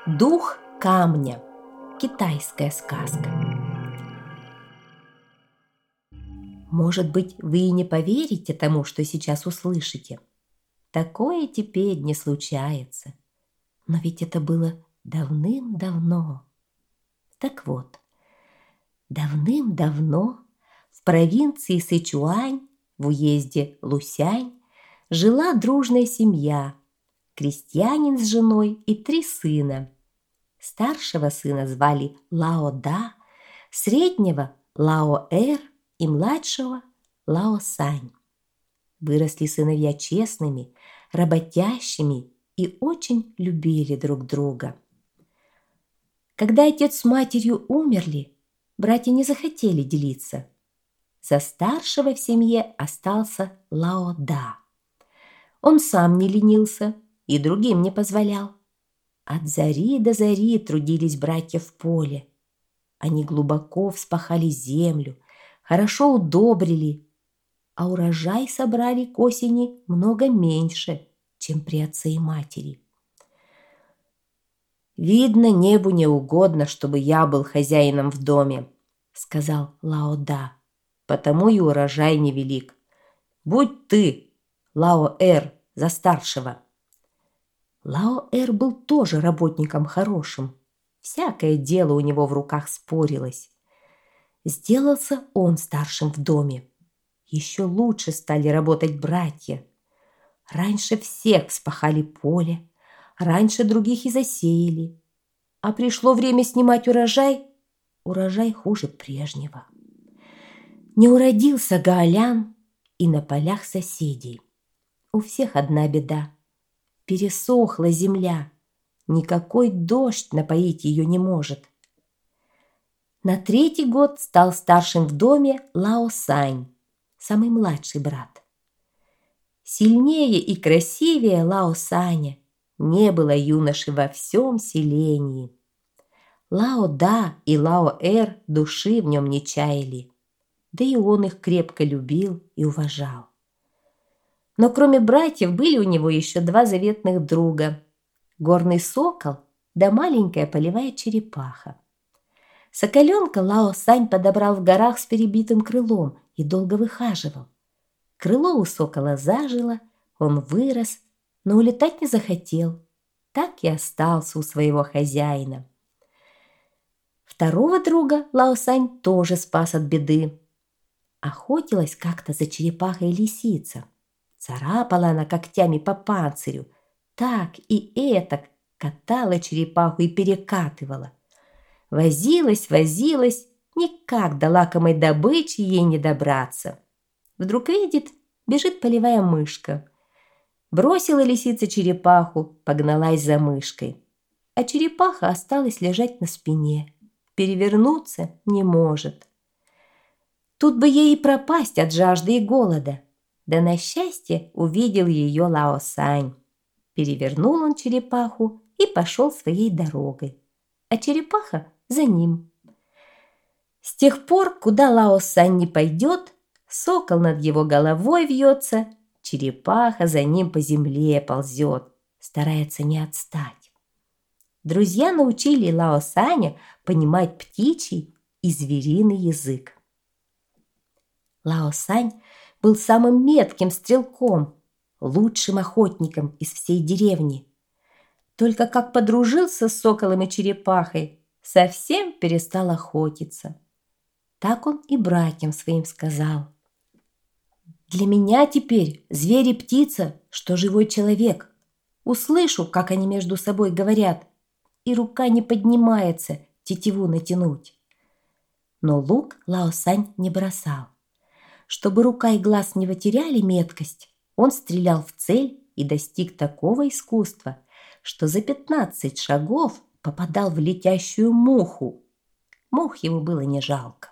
Дух камня. Китайская сказка. Может быть, вы и не поверите тому, что сейчас услышите. Такое теперь не случается. Но ведь это было давным-давно. Так вот, давным-давно в провинции Сычуань, в уезде Лусянь, жила дружная семья, крестьянин с женой и 3 сына. Старшего сына звали Лао Да, среднего Лао Эр и младшего Лао Сань. Выросли сыновья честными, работящими и очень любили друг друга. Когда отец с матерью умерли, братья не захотели делиться. За старшего в семье остался Лао Да. Он сам не ленился и другим не позволял. От зари до зари трудились братья в поле. Они глубоко вспахали землю, хорошо удобрили, а урожай собрали к осени много меньше, чем при отце и матери. «Видно, небу не угодно, чтобы я был хозяином в доме», — сказал Лао Да, «потому и урожай невелик. Будь ты, Лао Эр, за старшего». Лао Эр был тоже работником хорошим. Всякое дело у него в руках спорилось. Сделался он старшим в доме. Еще лучше стали работать братья. Раньше всех вспахали поле, раньше других и засеяли. А пришло время снимать урожай, урожай хуже прежнего. Не уродился Гаолян и на полях соседей. У всех одна беда. Пересохла земля, никакой дождь напоить ее не может. На 3-й год стал старшим в доме Лао Сань, самый младший брат. Сильнее и красивее Лао Саня не было юноши во всем селении. Лао Да и Лао Эр души в нем не чаяли, да и он их крепко любил и уважал. Но кроме братьев были у него еще 2 заветных друга – горный сокол да маленькая полевая черепаха. Соколенка Лао Сань подобрал в горах с перебитым крылом и долго выхаживал. Крыло у сокола зажило, он вырос, но улетать не захотел, так и остался у своего хозяина. Второго друга Лао Сань тоже спас от беды. Охотилась как-то за черепахой лисица. Царапала она когтями по панцирю, так и этак катала черепаху и перекатывала. Возилась, никак до лакомой добычи ей не добраться. Вдруг видит, бежит полевая мышка. Бросила лисица черепаху, погналась за мышкой. А черепаха осталась лежать на спине. Перевернуться не может. Тут бы ей и пропасть от жажды и голода. Да на счастье увидел ее Лао Сань. Перевернул он черепаху и пошел своей дорогой. А черепаха за ним. С тех пор, куда Лао Сань не пойдет, сокол над его головой вьется, черепаха за ним по земле ползет, старается не отстать. Друзья научили Лао Саня понимать птичий и звериный язык. Лао Сань был самым метким стрелком, лучшим охотником из всей деревни. Только как подружился с соколом и черепахой, совсем перестал охотиться. Так он и братьям своим сказал: «Для меня теперь зверь и птица, что живой человек. Услышу, как они между собой говорят, и рука не поднимается тетиву натянуть». Но лук Лао Сань не бросал. Чтобы рука и глаз не потеряли меткость, он стрелял в цель и достиг такого искусства, что за 15 шагов попадал в летящую муху. Мух его было не жалко.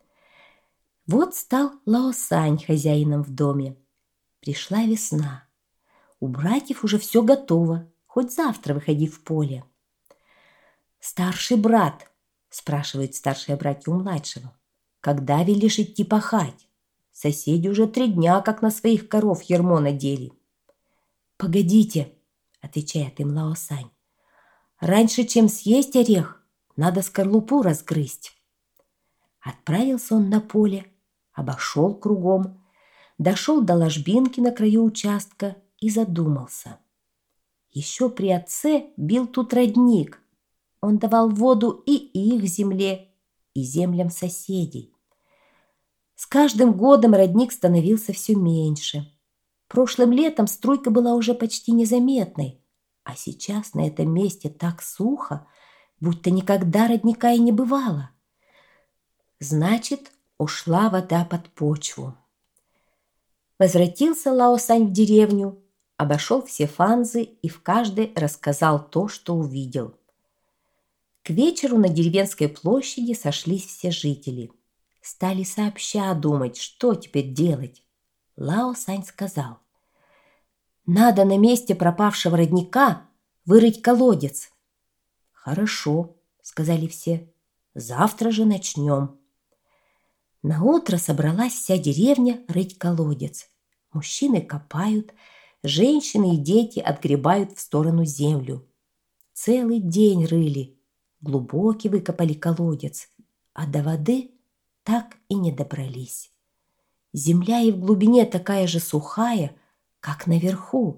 Вот стал Лао Сань хозяином в доме. Пришла весна. У братьев уже все готово, хоть завтра выходи в поле. «Старший брат», – спрашивают старшие братья у младшего, – «когда велишь идти пахать? Соседи уже 3 дня как на своих коров ярмо надели». «Погодите», – отвечает им Лао Сань, Раньше, чем съесть орех, надо скорлупу разгрызть. Отправился он на поле, обошел кругом, дошел до ложбинки на краю участка и задумался. Еще при отце бил тут родник. Он давал воду и их земле, и землям соседей. С каждым годом родник становился все меньше. Прошлым летом струйка была уже почти незаметной, а сейчас на этом месте так сухо, будто никогда родника и не бывало. Значит, ушла вода под почву. Возвратился Лао Сань в деревню, обошел все фанзы и в каждой рассказал то, что увидел. К вечеру на деревенской площади сошлись все жители. Стали сообща думать, что теперь делать. Лао Сань сказал: «Надо на месте пропавшего родника вырыть колодец». «Хорошо», — сказали все, — «завтра же начнем». Наутро собралась вся деревня рыть колодец. Мужчины копают, женщины и дети отгребают в сторону землю. Целый день рыли, глубокий выкопали колодец, а до воды так и не добрались. Земля и в глубине такая же сухая, как наверху.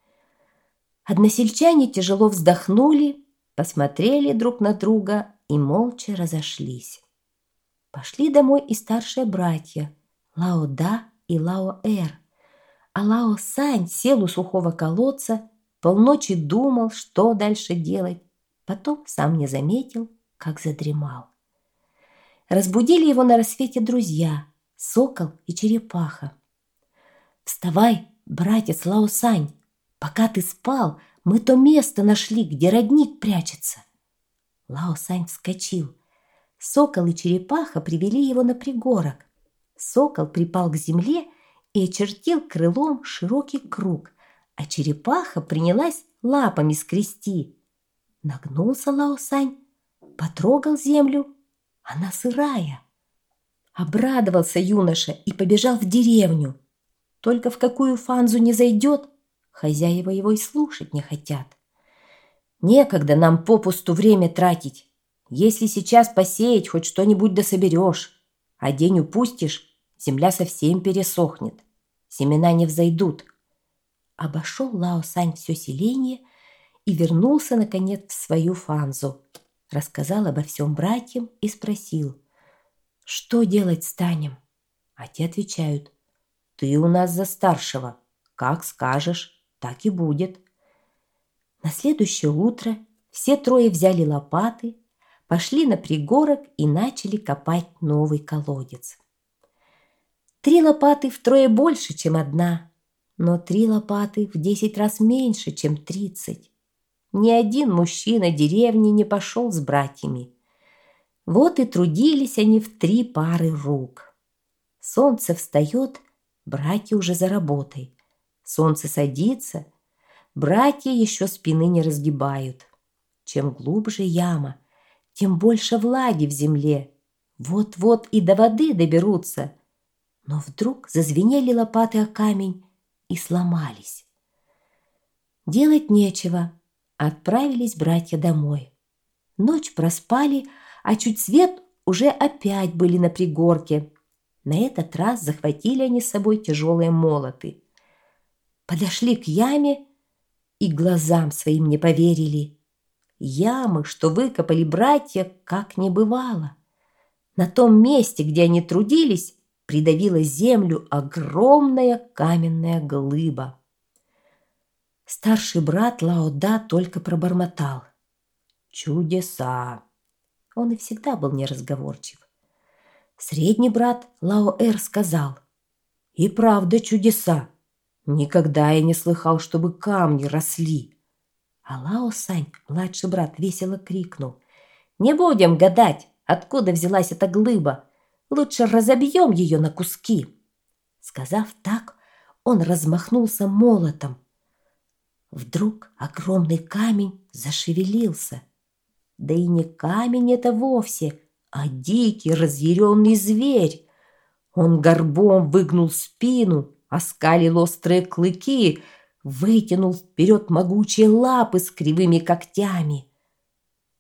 Односельчане тяжело вздохнули, посмотрели друг на друга и молча разошлись. Пошли домой и старшие братья Лао Да и Лао Эр, а Лао Сань сел у сухого колодца, полночи думал, что дальше делать, потом сам не заметил, как задремал. Разбудили его на рассвете друзья Сокол и Черепаха. «Вставай, братец Лао Сань, пока ты спал, мы то место нашли, где родник прячется». Лао Сань вскочил. Сокол и Черепаха привели его на пригорок. Сокол припал к земле и очертил крылом широкий круг, а Черепаха принялась лапами скрести. Нагнулся Лао Сань, потрогал землю, она сырая. Обрадовался юноша и побежал в деревню. Только в какую фанзу не зайдет, хозяева его и слушать не хотят. «Некогда нам попусту время тратить. Если сейчас посеять, хоть что-нибудь да соберешь, а день упустишь, земля совсем пересохнет, семена не взойдут». Обошел Лао Сань все селение и вернулся, наконец, в свою фанзу. Рассказал обо всем братьям и спросил: «Что делать станем?» А те отвечают: «Ты у нас за старшего. Как скажешь, так и будет». На следующее утро все трое взяли лопаты, пошли на пригорок и начали копать новый колодец. 3 лопаты втрое больше, чем одна, но 3 лопаты в 10 раз меньше, чем 30. Ни один мужчина деревни не пошел с братьями. Вот и трудились они в 3 пары рук. Солнце встает, братья уже за работой. Солнце садится, братья еще спины не разгибают. Чем глубже яма, тем больше влаги в земле. Вот-вот и до воды доберутся. Но вдруг зазвенели лопаты о камень и сломались. Делать нечего. Отправились братья домой. Ночь проспали, а чуть свет уже опять были на пригорке. На этот раз захватили они с собой тяжелые молоты. Подошли к яме и глазам своим не поверили. Ямы, что выкопали братья, как не бывало. На том месте, где они трудились, придавила землю огромная каменная глыба. Старший брат Лао Да только пробормотал: «Чудеса!» Он и всегда был неразговорчив. Средний брат Лао Эр сказал: «И правда чудеса! Никогда я не слыхал, чтобы камни росли». А Лао Сань, младший брат, весело крикнул: «Не будем гадать, откуда взялась эта глыба. Лучше разобьем ее на куски». Сказав так, он размахнулся молотом. Вдруг огромный камень зашевелился. Да и не камень это вовсе, а дикий разъяренный зверь. Он горбом выгнул спину, оскалил острые клыки, вытянул вперед могучие лапы с кривыми когтями.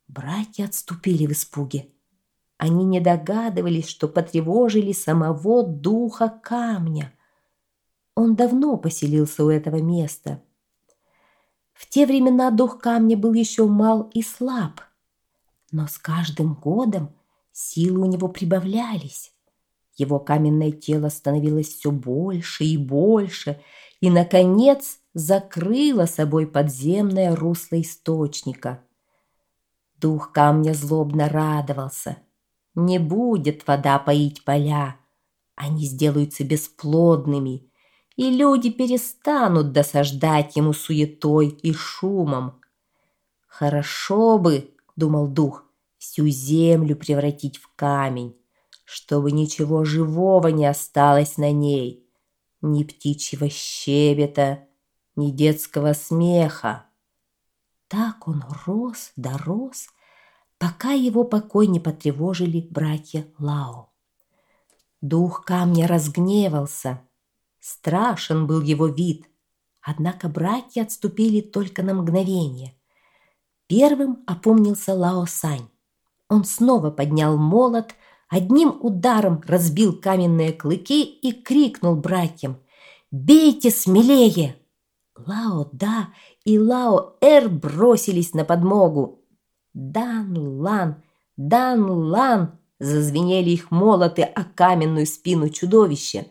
Братья отступили в испуге. Они не догадывались, что потревожили самого духа камня. Он давно поселился у этого места. В те времена дух камня был еще мал и слаб, но с каждым годом силы у него прибавлялись. Его каменное тело становилось все больше и больше, и, наконец, закрыло собой подземное русло источника. Дух камня злобно радовался. Не будет вода поить поля, они сделаются бесплодными, и люди перестанут досаждать ему суетой и шумом. «Хорошо бы, — думал дух, — всю землю превратить в камень, чтобы ничего живого не осталось на ней, ни птичьего щебета, ни детского смеха». Так он рос да рос, пока его покой не потревожили братья Лао. Дух камня разгневался. Страшен был его вид, однако братья отступили только на мгновение. Первым опомнился Лао Сань. Он снова поднял молот, одним ударом разбил каменные клыки и крикнул братьям: «Бейте смелее!» Лао Да и Лао Эр бросились на подмогу. «Дан Лан! Дан Лан!» зазвенели их молоты о каменную спину чудовища.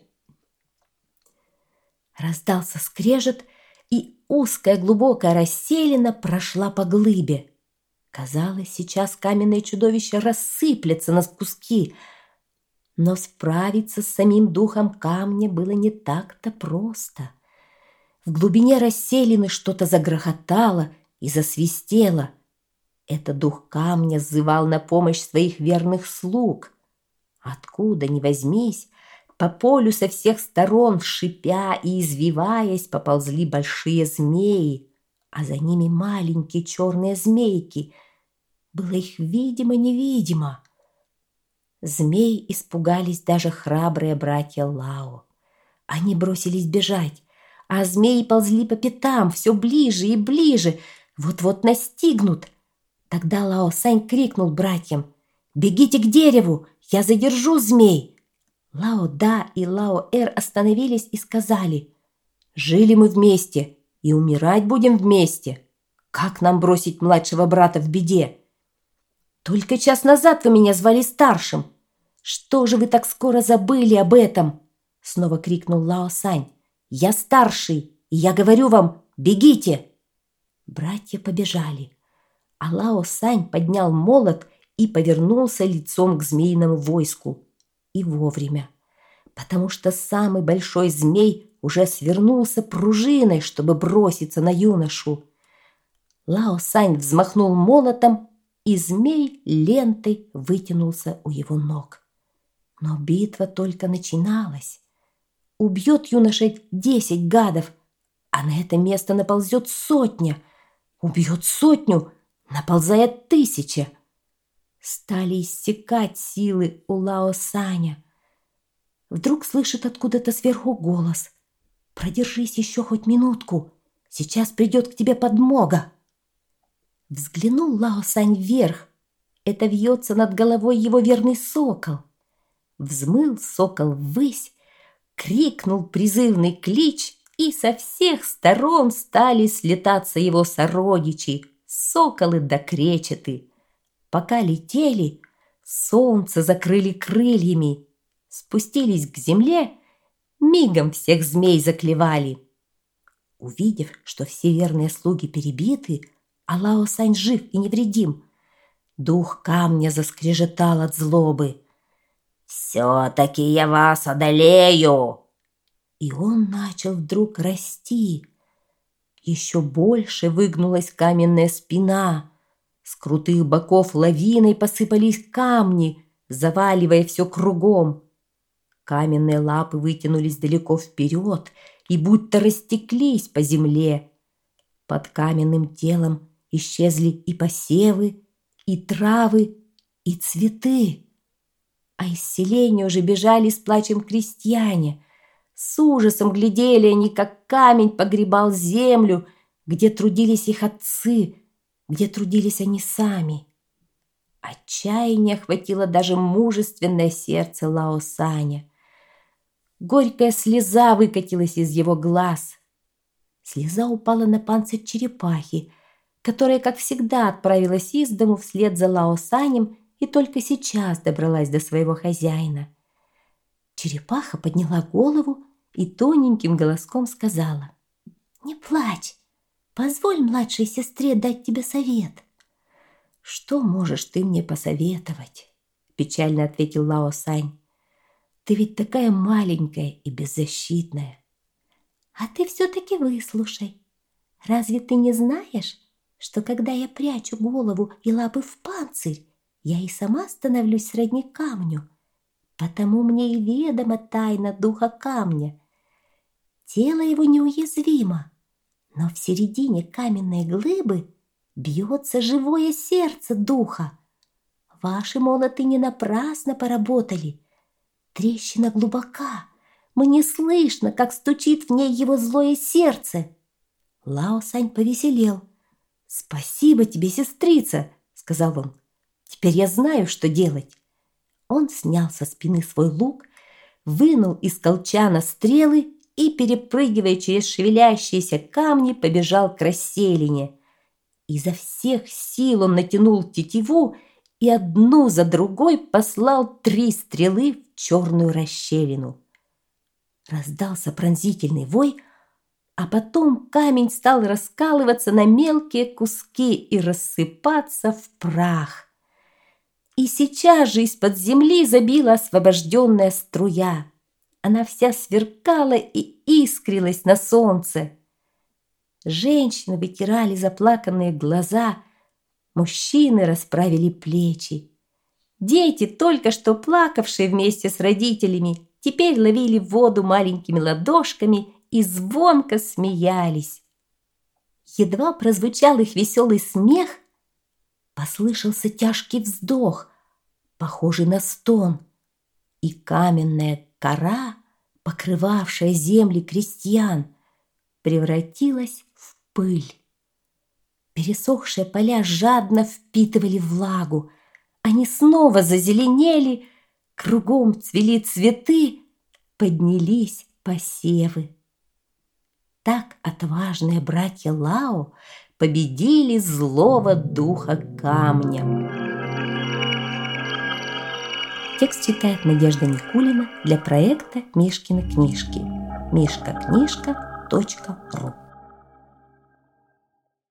Раздался скрежет, и узкая глубокая расселина прошла по глыбе. Казалось, сейчас каменное чудовище рассыплется на куски, но справиться с самим духом камня было не так-то просто. В глубине расселины что-то загрохотало и засвистело. Это дух камня зывал на помощь своих верных слуг. Откуда ни возьмись, по полю со всех сторон, шипя и извиваясь, поползли большие змеи, а за ними маленькие черные змейки. Было их видимо-невидимо. Змей испугались даже храбрые братья Лао. Они бросились бежать, а змеи ползли по пятам все ближе и ближе, вот-вот настигнут. Тогда Лао Сань крикнул братьям: «Бегите к дереву, я задержу змей!» Лао Да и Лао Эр остановились и сказали: «Жили мы вместе и умирать будем вместе. Как нам бросить младшего брата в беде? Только час назад вы меня звали старшим. Что же вы так скоро забыли об этом?» Снова крикнул Лао Сань. «Я старший, и я говорю вам: бегите!» Братья побежали, а Лао Сань поднял молот и повернулся лицом к змеиному войску. И вовремя, потому что самый большой змей уже свернулся пружиной, чтобы броситься на юношу. Лао Сань взмахнул молотом, и змей лентой вытянулся у его ног. Но битва только начиналась. Убьет юноша 10 гадов, а на это место наползет 100. Убьет 100, наползает 1000. Стали иссякать силы у Лао Саня. Вдруг слышит откуда-то сверху голос: «Продержись еще хоть минутку, сейчас придет к тебе подмога». Взглянул Лао Сань вверх. Это вьется над головой его верный сокол. Взмыл сокол ввысь, крикнул призывный клич, и со всех сторон стали слетаться его сородичи, соколы да кречеты. Пока летели, солнце закрыли крыльями, спустились к земле, мигом всех змей заклевали. Увидев, что все верные слуги перебиты, а Лао Сань жив и невредим, дух камня заскрежетал от злобы. «Все-таки я вас одолею!» И он начал вдруг расти. Еще больше выгнулась каменная спина. С крутых боков лавиной посыпались камни, заваливая все кругом. Каменные лапы вытянулись далеко вперед и будто растеклись по земле. Под каменным телом исчезли и посевы, и травы, и цветы. А из селения уже бежали с плачем крестьяне. С ужасом глядели они, как камень погребал землю, где трудились их отцы, где трудились они сами. Отчаяние охватило даже мужественное сердце Лао Саня. Горькая слеза выкатилась из его глаз. Слеза упала на панцирь черепахи, которая, как всегда, отправилась из дому вслед за Лао Санем и только сейчас добралась до своего хозяина. Черепаха подняла голову и тоненьким голоском сказала: «Не плачь, позволь младшей сестре дать тебе совет». «Что можешь ты мне посоветовать?» – печально ответил Лао Сань. «Ты ведь такая маленькая и беззащитная». «А ты все-таки выслушай. Разве ты не знаешь, что когда я прячу голову и лапы в панцирь, я и сама становлюсь сродни камню? Потому мне и ведома тайна духа камня. Тело его неуязвимо, но в середине каменной глыбы бьется живое сердце духа. Ваши молоты не напрасно поработали. Трещина глубока, мне слышно, как стучит в ней его злое сердце». Лао Сань повеселел. «Спасибо тебе, сестрица», — сказал он. «Теперь я знаю, что делать». Он снял со спины свой лук, вынул из колчана стрелы и, перепрыгивая через шевелящиеся камни, побежал к расселине. Изо всех сил он натянул тетиву и одну за другой послал 3 стрелы в черную расщелину. Раздался пронзительный вой, а потом камень стал раскалываться на мелкие куски и рассыпаться в прах. И сейчас же из-под земли забила освобожденная струя. Она вся сверкала и искрилась на солнце. Женщины вытирали заплаканные глаза, мужчины расправили плечи. Дети, только что плакавшие вместе с родителями, теперь ловили воду маленькими ладошками и звонко смеялись. Едва прозвучал их веселый смех, послышался тяжкий вздох, похожий на стон, и каменная кора, покрывавшая земли крестьян, превратилась в пыль. Пересохшие поля жадно впитывали влагу, они снова зазеленели, кругом цвели цветы, поднялись посевы. Так отважные братья Лао победили злого духа камня. Текст читает Надежда Никулина для проекта «Мишкины книжки». mishkaknижка.ру